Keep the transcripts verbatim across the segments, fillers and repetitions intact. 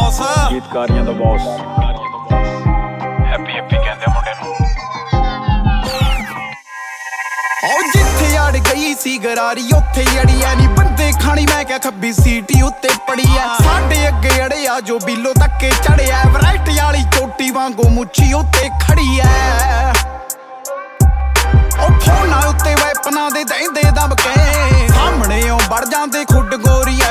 Boss ਗੀਤਕਾਰੀਆਂ ਦਾ boss Happy Happy ਕਹਿੰਦੇ ਮੁੰਡੇ ਨੂੰ। ਓ ਜਿੱਥੇ ਅੜ ਗਈ ਸੀ ਗਰਾਰੀ ਉੱਥੇ ਅੜੀ ਐ ਨੀ ਬੰਦੇ ਖਾਣੀ ਮੈਂ ਕਿਹਾ ਖੱਬੀ ਸੀਟੀ ਉੱਤੇ ਪੜੀ ਐ। ਸਾਡੇ ਅੱਗੇ ਅੜਿਆ ਜੋ ਬਿੱਲੋ ਤੱਕੇ ਚੜਿਆ ਵੈਰਾਈਟੀ ਵਾਲੀ ਚੋਟੀ ਵਾਂਗੂ ਮੁੱਛੀ ਉੱਤੇ ਖੜੀ ਐ। ਓ ਫੋਨਾਂ ਉੱਤੇ ਵੈਪਨਾਂ ਦੇ ਦਹਿੰਦੇ ਦਬ ਕੇ ਸਾਹਮਣੇ ਓ ਵੜ ਜਾਂਦੇ ਖੁੱਡ ਗੋਰੀਏ।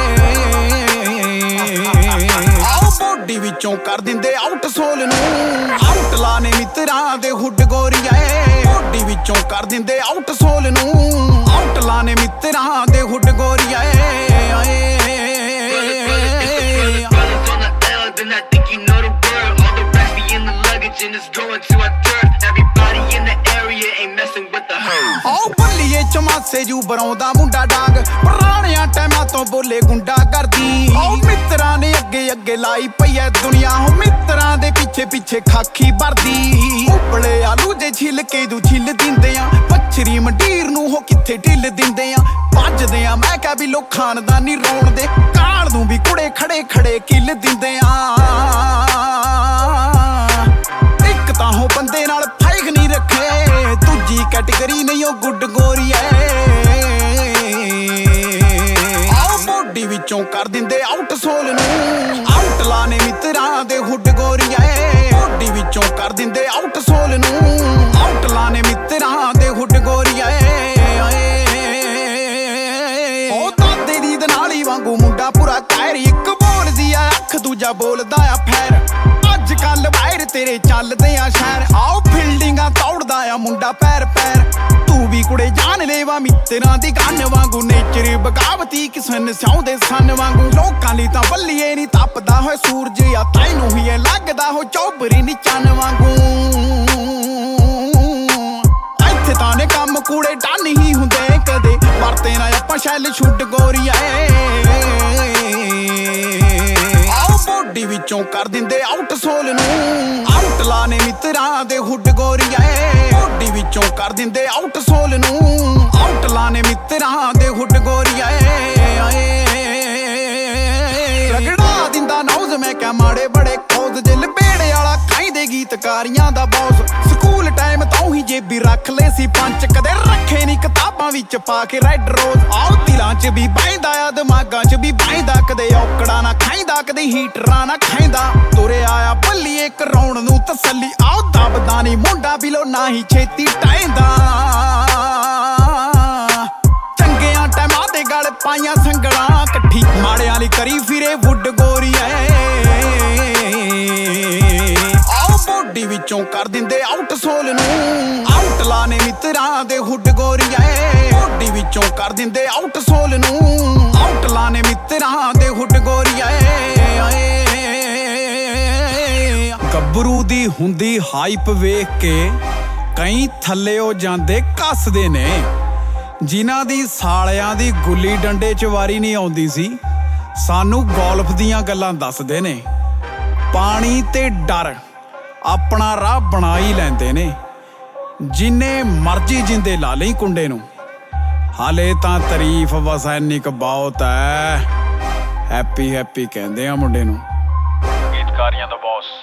ਆਓ ਬੋਡੀ ਵਿੱਚੋਂ ਕਰ ਦਿੰਦੇ ਆਊਟ ਸੋਲ ਨੂੰ ਆਊਟ ਲਾਣੇ ਮਿੱਤਰਾਂ ਦੇ ਹੁੱਡ ਗੋਰੀਏ। ਬੋਡੀ ਵਿੱਚੋਂ ਕਰ ਦਿੰਦੇ ਆਊਟ ਸੋਲ ਨੂੰ ਆਊਟ ਲਾਣੇ ਮਿੱਤਰਾਂ ਦੇ ਹੁੱਡ ਗੋਰੀਏ। ਆਓ ਬੱਲੀਏ ਚਮਾਸੇ ਜੂ ਬਰਾਉਂਦਾ ਮੁੰਡਾ ਡਾਂਗ ਪੁਰਾਣਿਆਂ ਟਾਈਮਾਂ ਤੋਂ ਬੋਲੇ ਗੁੰਡਾ ਕਰਦੀ। ਆਓ ਮਿੱਤਰਾਂ ਨੇ ਅੱਗੇ ਅੱਗੇ ਲਾਈ ਪਈ ਐ ਦੁਨੀਆ ਹੋ ਮਿੱਤਰਾਂ ਦੇ ਪਿੱਛੇ ਪਿੱਛੇ ਖਾਖੀ ਭਰਦੀ। ਉਬਲੇ ਆਲੂ ਜੇ ਛਿੱਲ ਕੇ ਦੂ ਛਿੱਲ ਦਿੰਦੇ ਆ ਪੱਛਰੀ ਮੰਡੀਰ ਨੂੰ ਹੋ ਕਿੱਥੇ ਢਿੱਲ ਦਿੰਦੇ ਆ। ਭੱਜਦੇ ਆ ਮੈਂ ਕਿਹਾ ਵੀ ਲੋ ਖਾਨਦਾਨੀ ਰੌਣ ਦੇ ਕਾਲ ਨੂੰ ਵੀ ਕੁੜੇ ਖੜੇ ਖੜੇ ਕਿੱਲ ਦਿੰਦੇ ਆ। ਇੱਕ ਤਾਂ ਹੋ ਬੰਦੇ ਨਾਲ ਫਾਇਗ ਨਹੀਂ ਰੱਖੇ ਦੂਜੀ ਕੈਟੇਗਰੀ ਨਹੀਂ ਉਹ ਗੁੱਡ ਗੋਰੀਏ। ਆਓ ਬੋਡੀ ਵਿੱਚੋਂ ਕਰ ਦਿੰਦੇ ਆਊਟ ਸੋਲ ਨੂੰ ਆਊਟ ਲਾਣੇ ਮਿੱਤਰਾਂ ਦੇ ਹੁੱਡ ਗੋਰੀਏ। ਬੋਡੀ ਵਿੱਚੋਂ ਕਰ ਦਿੰਦੇ ਆਊਟ ਸੋਲ ਨੂੰ ਆਊਟ ਲਾਣੇ ਮਿੱਤਰਾਂ ਦੇ ਹੁੱਡ ਗੋਰੀਏ। ਉਹ ਦਾਦੇ ਦੀ ਦਨਾਲੀ ਵਾਂਗੂ ਮੁੰਡਾ ਪੂਰਾ ਕਾਇਰ ਇੱਕ ਬੋਲਦੀ ਆ ਅੱਖ ਦੂਜਾ ਬੋਲਦਾ ਆ ਫੈਰ। ਅੱਜ ਕੱਲ ਵਾਇਰ ਤੇਰੇ ਚੱਲਦੇ ਆ ਸ਼ਹਿਰ ਆਓ ਫੀਲਡਿੰਗਾਂ ਤੋੜਦਾ ਆ ਮੁੰਡਾ ਪੈਰ ਪੈਰ। ਤੂੰ ਵੀ ਕੁੜੇ ਜਾਣ ਲੈਵਾ ਮਿੱਤਰਾਂ ਦੀ ਗੰਨ ਵਾਂਗੂ ਨੇਚਰ ਬਗਾਵਤੀ ਕਿਸਨ ਸਿਆਉਂਦੇ ਸਨ ਵਾਂਗੂ। ਲੋਕਾਂ ਲਈ ਤਾਂ ਬੱਲੀਏ ਨੀ ਤਪਦਾ ਹੋਏ ਸੂਰਜ ਆ ਤੈਨੂੰ ਹੀ ਇਹ ਲੱਗਦਾ ਹੋ ਚੌਬਰੀ ਨੀ ਚੰਨ ਵਾਂਗੂ। ਇੱਥੇ ਤਾਂ ਨੇ ਕੰਮ ਕੂੜੇ ਡਨ ਹੀ ਹੁੰਦੇ ਕਦੇ ਵਰਤੇ ਨਾ ਆਪਾਂ ਸ਼ੈਲ ਛੁੱਡ ਗੋਰੀਏ। ਆਓ ਬੋਡੀ ਵਿੱਚੋਂ ਕਰ ਦਿੰਦੇ ਆਊਟ ਸੋਲ ਨੂੰ ਆਊਟ ਲਾਣੇ ਮਿੱਤਰਾਂ ਦੇ ਹੁੱਡ ਗੋਰੀਏ। ਬੋਡੀ ਵਿੱਚੋਂ ਕਰ ਦਿੰਦੇ ਆਊਟ ਸੋਲ ਨੂੰ ਆਊਟ ਲਾਣੇ ਮਿੱਤਰਾਂ ਦੇ ਹੁੱਡ ਗੋਰੀਏ। ਰਗੜਾ ਦਿੰਦਾ ਨੌਜ਼ ਮੈਂ ਕਿਹਾ ਮਾੜੇ ਬੜੇ ਖੋਦ ਜੇ ਲਪੇੜੇ ਵਾਲਾ ਖਾਈਦੇ ਗੀਤਕਾਰੀਆਂ ਦਾ ਬੌਸ। ਸਕੂਲ ਟਾਈਮ ਤੋਂ ਹੀ ਜੇਬੀ ਰੱਖ ਲੈ ਸੀ ਪੰਜ ਕਦੇ ਰੱਖੇ ਨੀ ਕਿਤਾਬਾਂ ਵਿੱਚ ਪਾ ਕੇ ਰੈਡ ਰੋਜ਼। ਆਓ ਦਿਲਾਂ ਚ ਵੀ ਬਹਿੰਦਾ ਆ ਦਿਮਾਗਾਂ ਚ ਵੀ ਬਹਿੰਦਾ ਕਦੇ ਔਕੜਾ ਨਾ ਖਾਈਦਾ ਕਦੇ ਹੀਟਰਾਂ ਨਾ ਖਾਈਦਾ। ਤੁਰਿਆ ਆ ਬੱਲੀਏ ਕਰਾਉਣ ਨੂੰ ਤਸੱਲੀ ਆਓ ਦਬਦਾ ਨੀ ਮੁੰਡਾ ਬਿਲੋ ਨਾ ਹੀ ਛੇਤੀ ਟਾਈਂਦਾ। ਚੰਗਿਆਂ ਟਾਈਮਾਂ ਦੇ ਗਲ ਪਾਈਆਂ ਸੰਗਲਾਂ ਇਕੱਠੀ ਮਾੜਿਆਂ ਲਈ ਕਰੀ ਫਿਰੇ ਵੁੱਡ ਗੋਰੀਏ। ਆਓ ਬੋਡੀ ਵਿੱਚੋਂ ਕਰ ਦਿੰਦੇ ਆਊਟ ਸੋਲ ਨੂੰ ਆਊਟ ਲਾਣੇ ਮਿੱਤਰਾਂ ਦੇ ਹੁੱਡ ਗੋਰੀਏ। ਬੋਡੀ ਵਿੱਚੋਂ ਕਰ ਦਿੰਦੇ ਆਊਟ ਸੋਲ ਨੂੰ ਆਊਟ ਲਾਣੇ ਮਿੱਤਰਾਂ ਦੇ ਹੁੱਡ ਗੋਰੀਏ। ਗੱਭਰੂ ਦੀ ਹੁੰਦੀ ਹਾਈਪ ਵੇਖ ਕੇ ਕਈ ਥੱਲਿਓ ਜਾਂਦੇ ਕੱਸਦੇ ਨੇ। ਜਿਨ੍ਹਾਂ ਦੀ ਸਾਲਿਆਂ ਦੀ ਗੁੱਲੀ ਡੰਡੇ ਚ ਵਾਰੀ ਨਹੀਂ ਆਉਂਦੀ ਸੀ ਸਾਨੂੰ ਗੋਲਫ ਦੀਆਂ ਗੱਲਾਂ ਦੱਸਦੇ ਨੇ। ਪਾਣੀ ਤੇ ਡਰ ਆਪਣਾ ਰਾਹ ਬਣਾ ਹੀ ਲੈਂਦੇ ਨੇ ਜਿੰਨੇ ਮਰਜੀ ਜਿੰਦੇ ਲਾ ਲਈ ਕੁੰਡੇ ਨੂੰ। ਹਾਲੇ ਤਾਂ ਤਾਰੀਫ ਬਸ ਇੰਨੀ ਕੁ ਬਹੁਤ ਐ ਹੈਪੀ ਹੈਪੀ ਕਹਿੰਦੇ ਆ ਮੁੰਡੇ ਨੂੰ। ਗੀਤਕਾਰੀਆਂ ਦਾ ਬੌਸ।